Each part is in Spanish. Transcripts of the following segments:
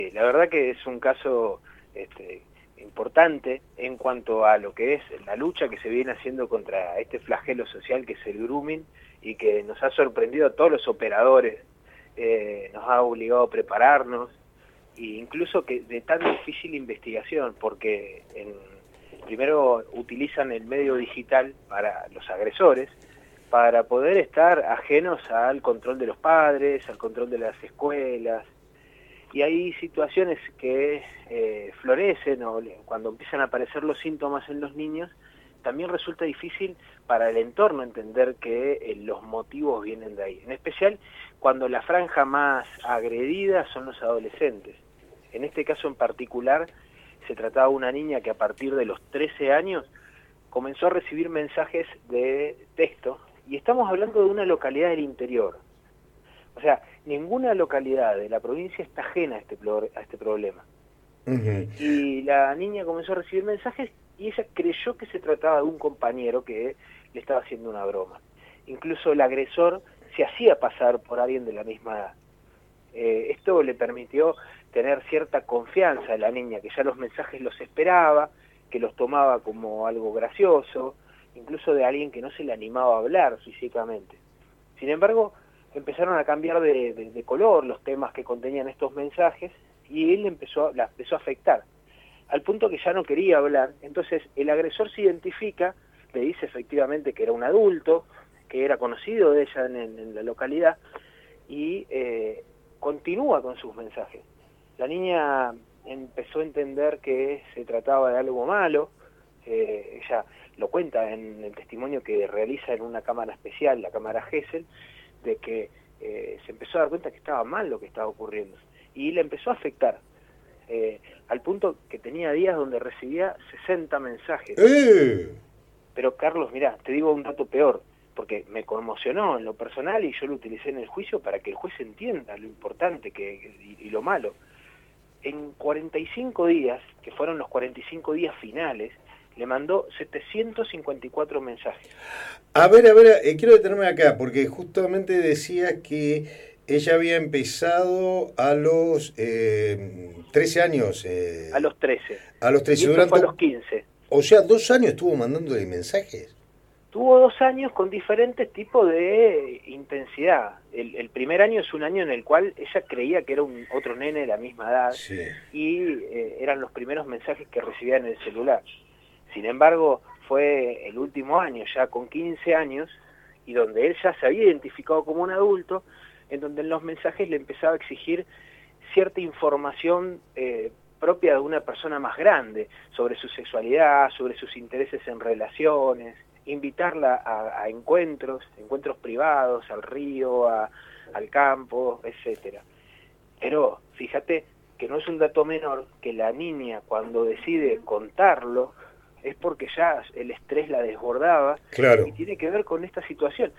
La verdad que es un caso importante en cuanto a lo que es la lucha que se viene haciendo contra este flagelo social que es el grooming y que nos ha sorprendido a todos los operadores, nos ha obligado a prepararnos e incluso que de tan difícil investigación, porque primero utilizan el medio digital para los agresores, para poder estar ajenos al control de los padres, al control de las escuelas. Y hay situaciones que florecen o cuando empiezan a aparecer los síntomas en los niños, también resulta difícil para el entorno entender que los motivos vienen de ahí. En especial cuando la franja más agredida son los adolescentes. En este caso en particular se trataba de una niña que a partir de los 13 años comenzó a recibir mensajes de texto, y estamos hablando de una localidad del interior. O sea, ninguna localidad de la provincia está ajena a este problema. Uh-huh. Y la niña comenzó a recibir mensajes y ella creyó que se trataba de un compañero que le estaba haciendo una broma. Incluso el agresor se hacía pasar por alguien de la misma edad. Esto le permitió tener cierta confianza a la niña, que ya los mensajes los esperaba, que los tomaba como algo gracioso, incluso de alguien que no se le animaba a hablar físicamente. Sin embargo, empezaron a cambiar de color los temas que contenían estos mensajes y él la empezó a afectar, al punto que ya no quería hablar. Entonces el agresor se identifica, le dice efectivamente que era un adulto, que era conocido de ella en la localidad, y continúa con sus mensajes. La niña empezó a entender que se trataba de algo malo. Ella lo cuenta en el testimonio que realiza en una cámara especial, la cámara Gesell, de que se empezó a dar cuenta que estaba mal lo que estaba ocurriendo y le empezó a afectar, al punto que tenía días donde recibía 60 mensajes. Pero Carlos, mirá, te digo un dato peor, porque me conmocionó en lo personal y yo lo utilicé en el juicio para que el juez entienda lo importante y lo malo. En 45 días, que fueron los 45 días finales, le mandó 754 mensajes. A ver, quiero detenerme acá, porque justamente decía que ella había empezado a los 13 años. A los 13. A los 13. Y esto fue a los 15. O sea, 2 años estuvo mandándole mensajes. Tuvo 2 años con diferentes tipos de intensidad. El primer año es un año en el cual ella creía que era otro nene de la misma edad, sí. Y eran los primeros mensajes que recibía en el celular. Sin embargo, fue el último año, ya con 15 años, y donde él ya se había identificado como un adulto, en donde en los mensajes le empezaba a exigir cierta información propia de una persona más grande, sobre su sexualidad, sobre sus intereses en relaciones, invitarla a encuentros privados, al río, al campo, etcétera. Pero fíjate que no es un dato menor que la niña, cuando decide contarlo, es porque ya el estrés la desbordaba. Claro. Y tiene que ver con esta situación.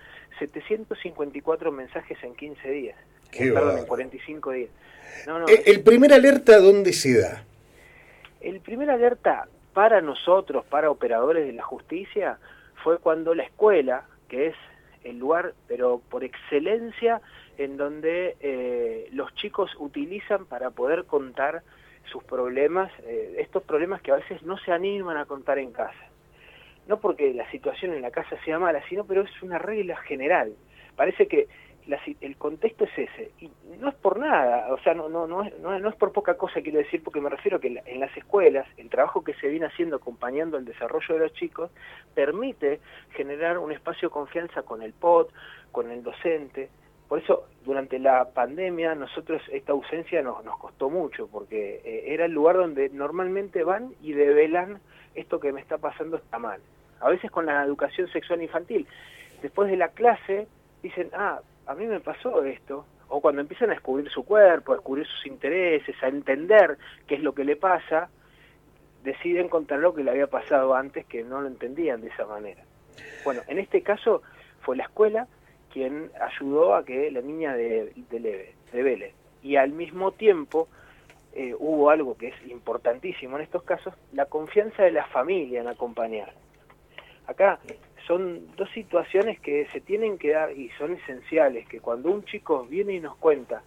754 mensajes en 15 días. En 45 días. ¿El primer alerta dónde se da? El primer alerta para nosotros, para operadores de la justicia, fue cuando la escuela, que es el lugar, pero por excelencia, en donde los chicos utilizan para poder contar sus problemas, estos problemas que a veces no se animan a contar en casa. No porque la situación en la casa sea mala, sino pero es una regla general. Parece que el contexto es ese, y no es por nada, o sea, no es por poca cosa, quiero decir, porque me refiero que en las escuelas, el trabajo que se viene haciendo acompañando el desarrollo de los chicos, permite generar un espacio de confianza con el POT, con el docente. Por eso, durante la pandemia, nosotros esta ausencia nos costó mucho, porque era el lugar donde normalmente van y develan esto que me está pasando está mal. A veces con la educación sexual infantil. Después de la clase, dicen, a mí me pasó esto. O cuando empiezan a descubrir su cuerpo, a descubrir sus intereses, a entender qué es lo que le pasa, deciden contar lo que le había pasado antes, que no lo entendían de esa manera. Bueno, en este caso fue la escuela quien ayudó a que la niña devele. Y al mismo tiempo hubo algo que es importantísimo en estos casos, la confianza de la familia en acompañar. Acá son dos situaciones que se tienen que dar y son esenciales, que cuando un chico viene y nos cuenta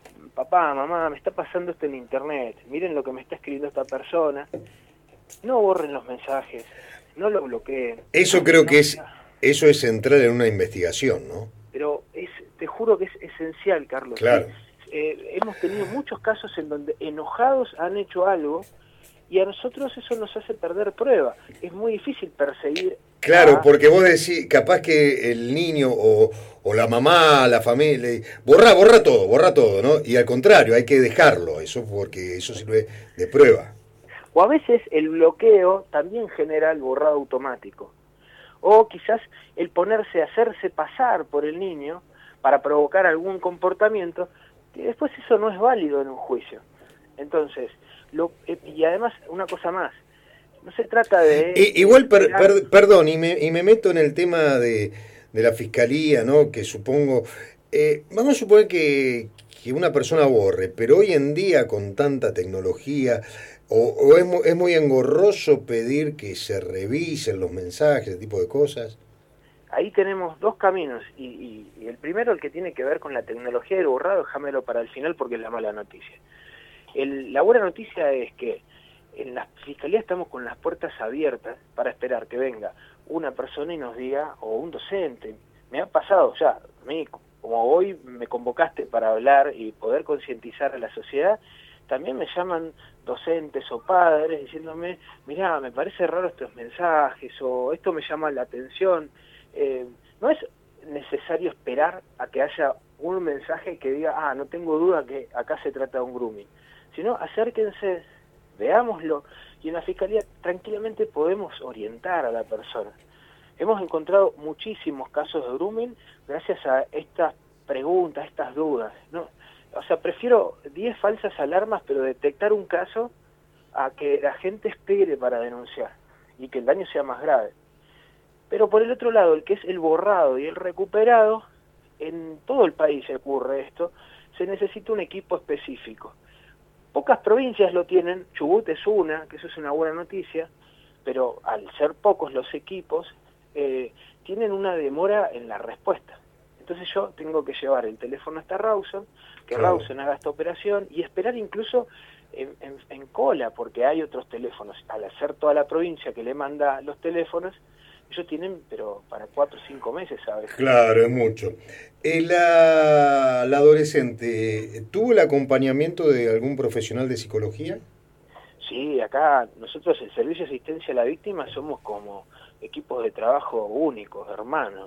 papá, mamá, me está pasando esto en internet, miren lo que me está escribiendo esta persona, no borren los mensajes, no lo bloqueen. Eso creo No, que eso es entrar en una investigación, ¿no? pero te juro que es esencial, Carlos, ¿sí? Claro. Hemos tenido muchos casos en donde enojados han hecho algo y a nosotros eso nos hace perder prueba. Es muy difícil perseguir. Claro, porque vos decís, capaz que el niño o la mamá, la familia, borra todo, ¿no? Y al contrario, hay que dejarlo, eso porque eso sirve de prueba. O a veces el bloqueo también genera el borrado automático. O quizás el ponerse a hacerse pasar por el niño para provocar algún comportamiento, que después eso no es válido en un juicio. Entonces, y además, una cosa más, no se trata de... Igual, perdón, y me meto en el tema de la fiscalía, ¿no? Que supongo... vamos a suponer que una persona borre, pero hoy en día con tanta tecnología, o es muy engorroso pedir que se revisen los mensajes, ese tipo de cosas. Ahí tenemos dos caminos, y el primero, el que tiene que ver con la tecnología del borrado, déjamelo para el final porque es la mala noticia. La buena noticia es que en la fiscalía estamos con las puertas abiertas para esperar que venga una persona y nos diga, o un docente. Me ha pasado ya, a mí, como hoy me convocaste para hablar y poder concientizar a la sociedad, también me llaman docentes o padres diciéndome, mirá, me parece raro estos mensajes, o esto me llama la atención. No es necesario esperar a que haya un mensaje que diga, no tengo duda que acá se trata de un grooming, sino acérquense, veámoslo, y en la fiscalía tranquilamente podemos orientar a la persona. Hemos encontrado muchísimos casos de grooming gracias a estas preguntas, estas dudas, ¿no? O sea, prefiero 10 falsas alarmas, pero detectar un caso a que la gente espere para denunciar y que el daño sea más grave. Pero por el otro lado, el que es el borrado y el recuperado, en todo el país ocurre esto, se necesita un equipo específico. Pocas provincias lo tienen, Chubut es una, que eso es una buena noticia, pero al ser pocos los equipos, tienen una demora en la respuesta. Entonces yo tengo que llevar el teléfono hasta Rawson, que claro, Rawson haga esta operación y esperar incluso en cola, porque hay otros teléfonos. Al hacer toda la provincia que le manda los teléfonos, ellos tienen, pero para 4 o 5 meses, ¿sabes? Claro, es mucho. La adolescente, ¿tuvo el acompañamiento de algún profesional de psicología? Sí, acá nosotros el Servicio de Asistencia a la Víctima somos como equipos de trabajo únicos, hermanos.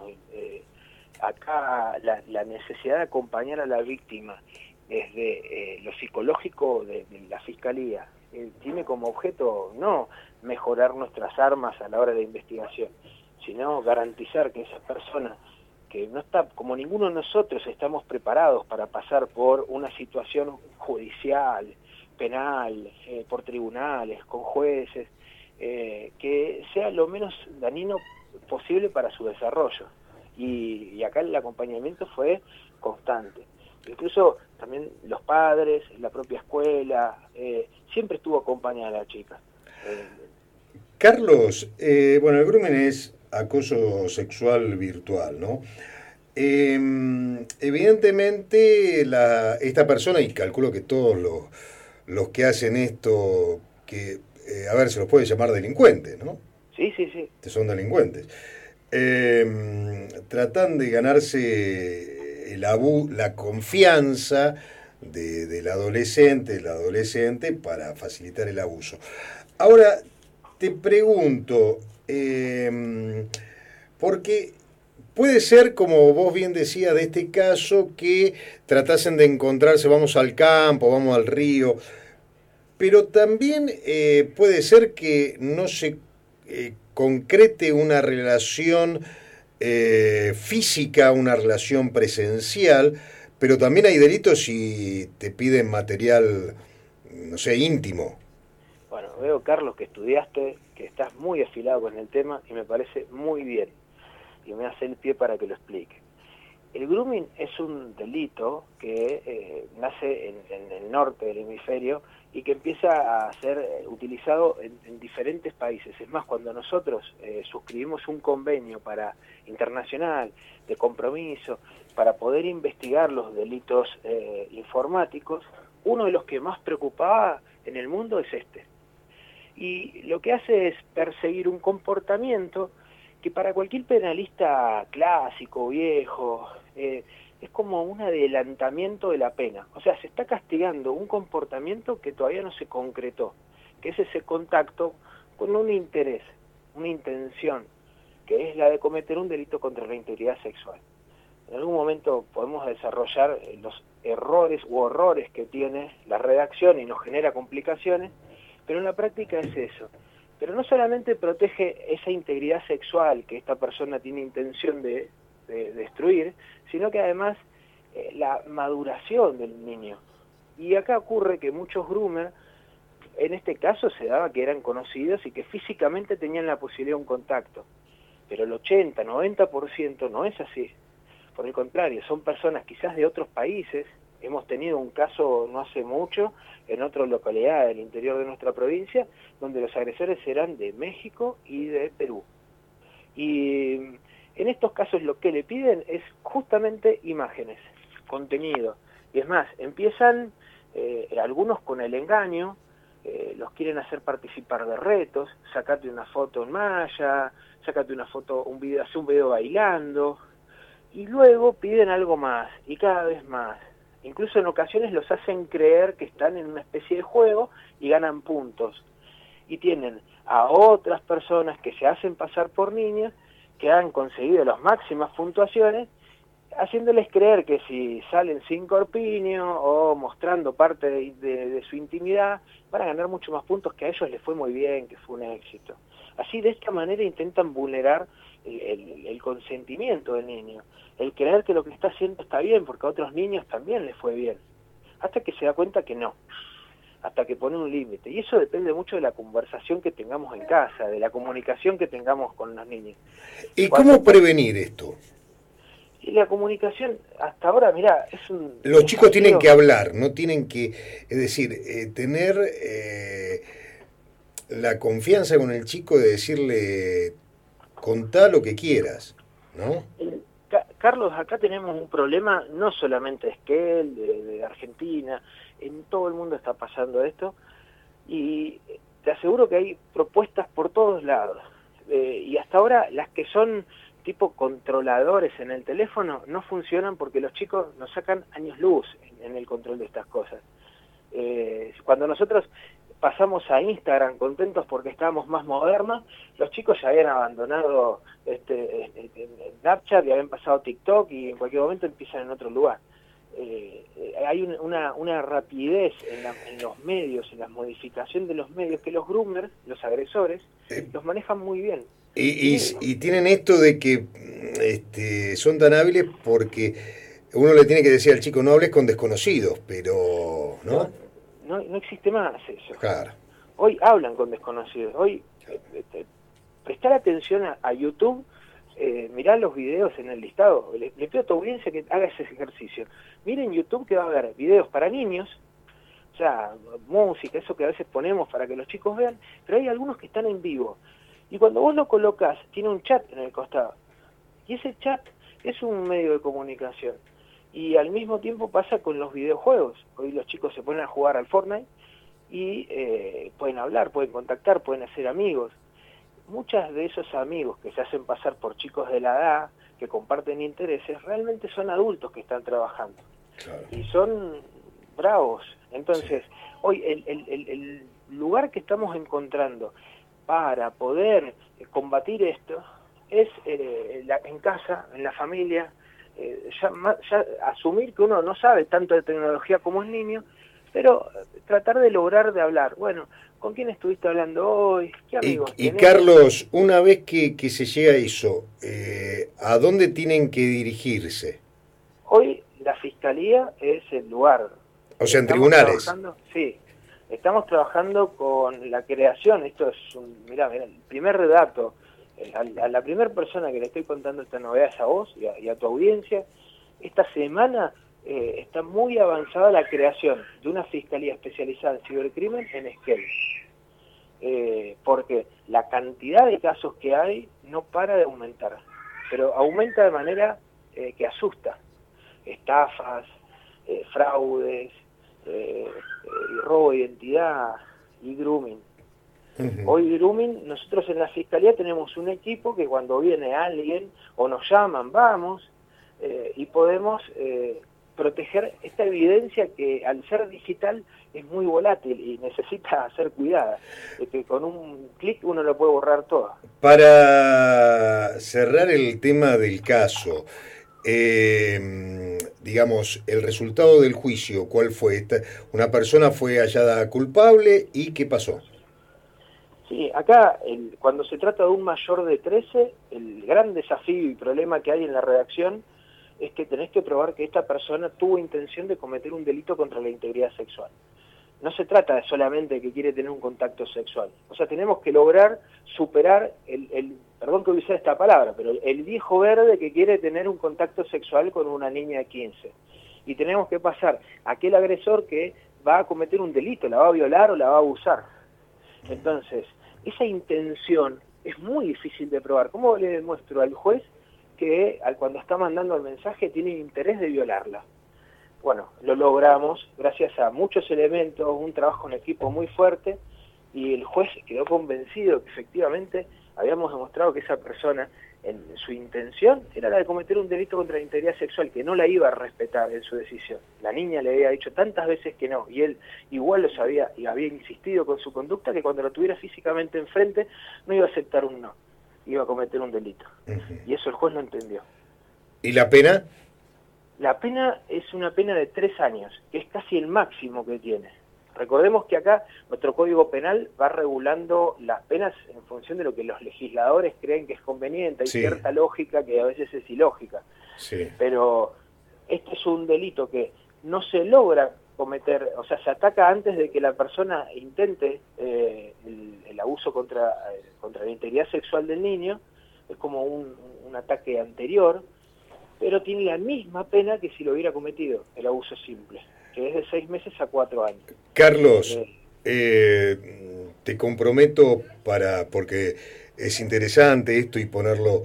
Acá la necesidad de acompañar a la víctima desde lo psicológico de la Fiscalía tiene como objeto no mejorar nuestras armas a la hora de investigación, sino garantizar que esa persona que no está, como ninguno de nosotros estamos preparados para pasar por una situación judicial, penal, por tribunales, con jueces, que sea lo menos dañino posible para su desarrollo. Y acá el acompañamiento fue constante. Incluso también los padres, la propia escuela, siempre estuvo acompañada la chica. Carlos, bueno, el grooming es acoso sexual virtual, ¿no? Evidentemente esta persona, y calculo que todos los que hacen esto, que, a ver, se los puede llamar delincuentes, ¿no? Sí, sí, sí. Son delincuentes. Tratan de ganarse la confianza del adolescente para facilitar el abuso. Ahora, te pregunto, porque puede ser, como vos bien decías de este caso, que tratasen de encontrarse, vamos al campo, vamos al río, pero también puede ser que no se concrete una relación física, una relación presencial, pero también hay delitos si te piden material, no sé, íntimo. Bueno, veo, Carlos, que estudiaste, que estás muy afilado con el tema y me parece muy bien. Y me hace el pie para que lo explique. El grooming es un delito que nace en el norte del hemisferio y que empieza a ser utilizado en diferentes países. Es más, cuando nosotros suscribimos un convenio internacional de compromiso para poder investigar los delitos informáticos, uno de los que más preocupaba en el mundo es este. Y lo que hace es perseguir un comportamiento que para cualquier penalista clásico, viejo, es como un adelantamiento de la pena. O sea, se está castigando un comportamiento que todavía no se concretó, que es ese contacto con un interés, una intención, que es la de cometer un delito contra la integridad sexual. En algún momento podemos desarrollar los errores u horrores que tiene la redacción y nos genera complicaciones, pero en la práctica es eso. Pero no solamente protege esa integridad sexual que esta persona tiene intención de destruir, sino que además la maduración del niño. Y acá ocurre que muchos groomers, en este caso se daba que eran conocidos y que físicamente tenían la posibilidad de un contacto, pero el 80-90% no es así. Por el contrario, son personas quizás de otros países. Hemos tenido un caso no hace mucho en otra localidad del interior de nuestra provincia, donde los agresores eran de México y de Perú. Y en estos casos lo que le piden es justamente imágenes, contenido. Y es más, empiezan algunos con el engaño, los quieren hacer participar de retos, sacate una foto en malla, sacate una foto, hace un video bailando, y luego piden algo más, y cada vez más. Incluso en ocasiones los hacen creer que están en una especie de juego y ganan puntos. Y tienen a otras personas que se hacen pasar por niños, que han conseguido las máximas puntuaciones, haciéndoles creer que si salen sin corpiño o mostrando parte de su intimidad, van a ganar mucho más puntos, que a ellos les fue muy bien, que fue un éxito. Así, de esta manera intentan vulnerar el consentimiento del niño, el creer que lo que está haciendo está bien, porque a otros niños también les fue bien, hasta que se da cuenta que no, hasta que pone un límite. Y eso depende mucho de la conversación que tengamos en casa, de la comunicación que tengamos con los niños. ¿Y cómo prevenir esto? Y la comunicación, hasta ahora, mirá, es un... Los chicos tienen que hablar, no tienen que, es decir, tener la confianza con el chico de decirle, contá lo que quieras, ¿no? Carlos, acá tenemos un problema, no solamente es que él, de Argentina, en todo el mundo está pasando esto, y te aseguro que hay propuestas por todos lados, y hasta ahora las que son tipo controladores en el teléfono no funcionan porque los chicos nos sacan años luz en el control de estas cosas. Cuando nosotros pasamos a Instagram contentos porque estábamos más modernos, los chicos ya habían abandonado Snapchat y habían pasado TikTok y en cualquier momento empiezan en otro lugar. Hay una rapidez en los medios, en la modificación de los medios, que los groomers, los agresores, los manejan muy bien. Y tienen esto de que son tan hábiles porque uno le tiene que decir al chico, no hables con desconocidos, pero no existe más eso. Claro. Hoy hablan con desconocidos. Hoy prestar atención a YouTube, mirá los videos en el listado. Le pido a tu audiencia que haga ese ejercicio. Miren YouTube, que va a haber videos para niños, o sea, música, eso que a veces ponemos para que los chicos vean, pero hay algunos que están en vivo. Y cuando vos lo colocas, tiene un chat en el costado. Y ese chat es un medio de comunicación. Y al mismo tiempo pasa con los videojuegos. Hoy los chicos se ponen a jugar al Fortnite y pueden hablar, pueden contactar, pueden hacer amigos. Muchos de esos amigos que se hacen pasar por chicos de la edad, que comparten intereses, realmente son adultos que están trabajando. Claro. Y son bravos. Entonces, sí. Hoy el lugar que estamos encontrando para poder combatir esto es en casa, en la familia, ya asumir que uno no sabe tanto de tecnología como es niño, pero tratar de lograr de hablar. Bueno, ¿con quién estuviste hablando hoy? ¿Qué amigos y Carlos, una vez que se llega a eso, ¿a dónde tienen que dirigirse? Hoy la Fiscalía es el lugar. O sea, en tribunales. Sí. Estamos trabajando con la creación, esto es mirá, el primer dato, a la primera persona que le estoy contando esta novedad es a vos y a tu audiencia. Esta semana está muy avanzada la creación de una fiscalía especializada en cibercrimen en Esquel. Porque la cantidad de casos que hay no para de aumentar, pero aumenta de manera que asusta. Estafas, fraudes, robo de identidad y grooming. Hoy grooming, nosotros en la fiscalía tenemos un equipo que cuando viene alguien o nos llaman, vamos, y podemos proteger esta evidencia que al ser digital es muy volátil y necesita ser cuidada, que con un clic uno lo puede borrar todo. Para cerrar el tema del caso, digamos, el resultado del juicio, ¿cuál fue? Una persona fue hallada culpable y ¿qué pasó? Sí, acá cuando se trata de un mayor de 13, el gran desafío y problema que hay en la redacción es que tenés que probar que esta persona tuvo intención de cometer un delito contra la integridad sexual. No se trata de solamente que quiere tener un contacto sexual. O sea, tenemos que lograr superar perdón que use esta palabra, pero el viejo verde que quiere tener un contacto sexual con una niña de 15. Y tenemos que pasar a aquel agresor que va a cometer un delito, la va a violar o la va a abusar. Entonces, esa intención es muy difícil de probar. ¿Cómo le demuestro al juez que cuando está mandando el mensaje tiene interés de violarla? Bueno, lo logramos gracias a muchos elementos, un trabajo en equipo muy fuerte, y el juez quedó convencido que efectivamente habíamos demostrado que esa persona, en su intención, era la de cometer un delito contra la integridad sexual, que no la iba a respetar en su decisión. La niña le había dicho tantas veces que no, y él igual lo sabía y había insistido con su conducta, que cuando lo tuviera físicamente enfrente no iba a aceptar un no, iba a cometer un delito. Y eso el juez lo entendió. ¿Y la pena? La pena es una pena de 3 años, que es casi el máximo que tiene. Recordemos que acá nuestro Código Penal va regulando las penas en función de lo que los legisladores creen que es conveniente. Hay cierta lógica que a veces es ilógica. Sí. Pero este es un delito que no se logra cometer, o sea, se ataca antes de que la persona intente el abuso contra la integridad sexual del niño. Es como un ataque anterior, pero tiene la misma pena que si lo hubiera cometido, el abuso simple, que es de 6 meses a 4 años. Carlos, te comprometo porque es interesante esto y ponerlo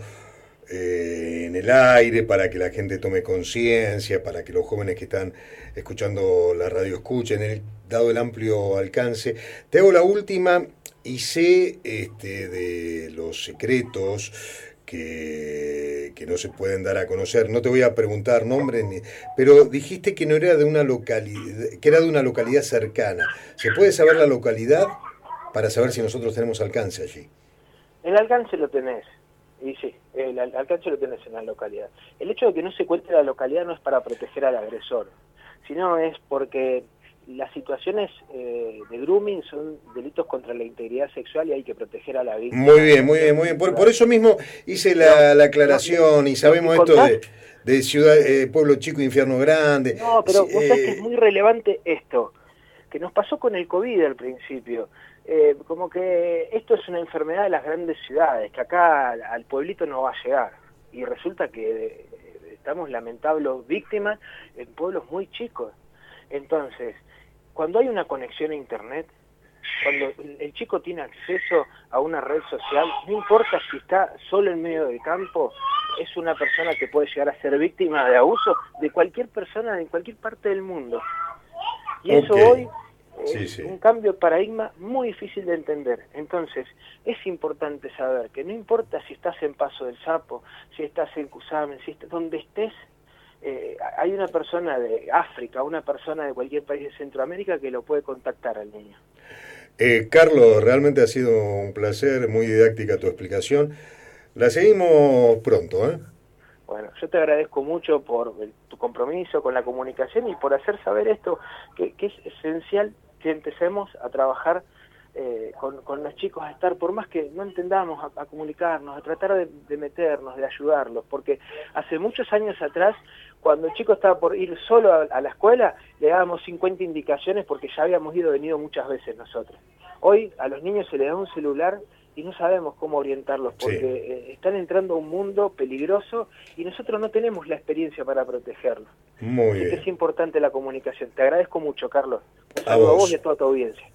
en el aire para que la gente tome conciencia, para que los jóvenes que están escuchando la radio escuchen, dado el amplio alcance. Te hago la última y sé de los secretos que no se pueden dar a conocer. No te voy a preguntar nombres, pero dijiste que no era de una localidad, que era de una localidad cercana. ¿Se puede saber la localidad para saber si nosotros tenemos alcance allí? El alcance lo tenés, y sí, el alcance lo tenés en la localidad. El hecho de que no se cuente la localidad no es para proteger al agresor, sino es porque las situaciones de grooming son delitos contra la integridad sexual y hay que proteger a la víctima. Muy bien, muy bien, muy bien. Por eso mismo hice la aclaración y sabemos esto de ciudad, pueblo chico, infierno grande. No, pero vos sabés que es muy relevante esto, que nos pasó con el COVID al principio. Como que esto es una enfermedad de las grandes ciudades, que acá al pueblito no va a llegar. Y resulta que estamos lamentables víctimas en pueblos muy chicos. Entonces, cuando hay una conexión a internet, cuando el chico tiene acceso a una red social, no importa si está solo en medio del campo, es una persona que puede llegar a ser víctima de abuso de cualquier persona en cualquier parte del mundo. Y eso hoy es un cambio de paradigma muy difícil de entender. Entonces, es importante saber que no importa si estás en Paso del Sapo, si estás en Cusamen, donde estés, hay una persona de África, una persona de cualquier país de Centroamérica que lo puede contactar al niño. Carlos, realmente ha sido un placer, muy didáctica tu explicación. La seguimos pronto, ¿eh? Bueno, yo te agradezco mucho por tu compromiso con la comunicación y por hacer saber esto, que es esencial que empecemos a trabajar con los chicos, a estar, por más que no entendamos, a comunicarnos, a tratar de meternos, de ayudarlos, porque hace muchos años atrás, cuando el chico estaba por ir solo a la escuela, le dábamos 50 indicaciones porque ya habíamos venido muchas veces nosotros. Hoy a los niños se les da un celular y no sabemos cómo orientarlos, porque están entrando a un mundo peligroso y nosotros no tenemos la experiencia para protegerlos. Muy Así bien. que es importante la comunicación. Te agradezco mucho, Carlos. Un A saludo a vos. vos y a toda tu audiencia.